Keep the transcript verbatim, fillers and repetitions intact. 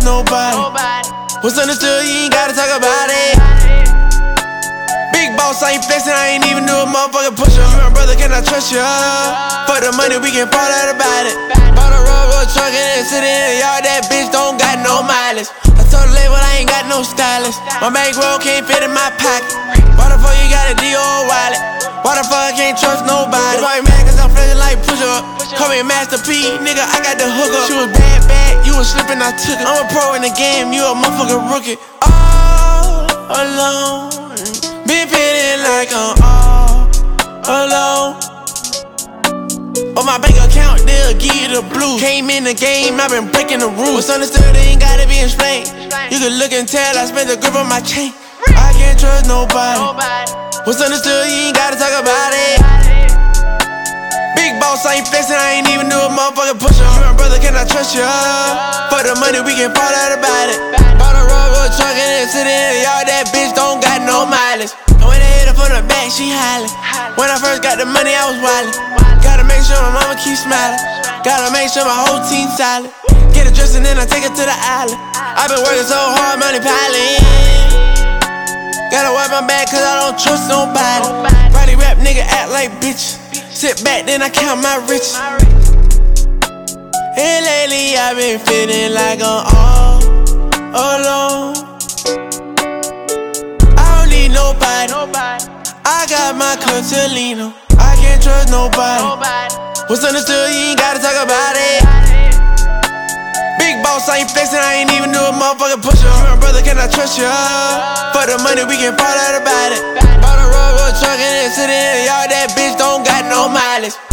trust nobody. What's understood, you ain't gotta talk about it. Big boss, I ain't flexing, I ain't even do a motherfucking push up. My brother, can I trust you? For the money, we can fall out about it. Bought a Rover truck and then sit in the yard, that bitch don't got no mileage. I told the label I ain't got no stylist. My bankroll can't fit in my pocket. Why the fuck you got a D O wallet? Why the fuck I can't trust nobody? Why you mad cause I'm flexing like push up? Call me Master P, nigga, I got the hook up. She was bad, bad, you was slipping, I took it. I'm a pro in the game, you a motherfucking rookie. All alone, been feeling like I'm all alone. On my bank account, they'll give you the blues. Came in the game, I've been breaking the rules. What's understood, it ain't gotta be explained. You can look and tell, I spent the grip on my chain. I can't trust nobody. What's understood, you ain't gotta talk about it. Big boss, I ain't flexing, I ain't even do a motherfucking push up. My brother, can I trust you? For the money, we can fall out about it. Bought a Rover truck and then sit in the yard, that bitch don't got no mileage. And when they hit her from the back, she hollering. When I first got the money, I was wildin'. Gotta make sure my mama keep smiling. Gotta make sure my whole team solid. Get a dress and then I take her to the island. I been working so hard, money piling. Gotta wipe my back cause I don't trust nobody. Probably rap nigga act like bitch. Sit back then I count my riches. And lately I been feeling like I'm all alone. I don't need nobody. I got my Contolino. I can't trust nobody. What's understood, you ain't gotta talk about it. Big boss, I ain't flexing, I ain't even do a motherfucking push up. My brother, can I trust you? For the money, we can fall out about it. Bought a Rover truck and then sit in the yard, that bitch don't got no mileage.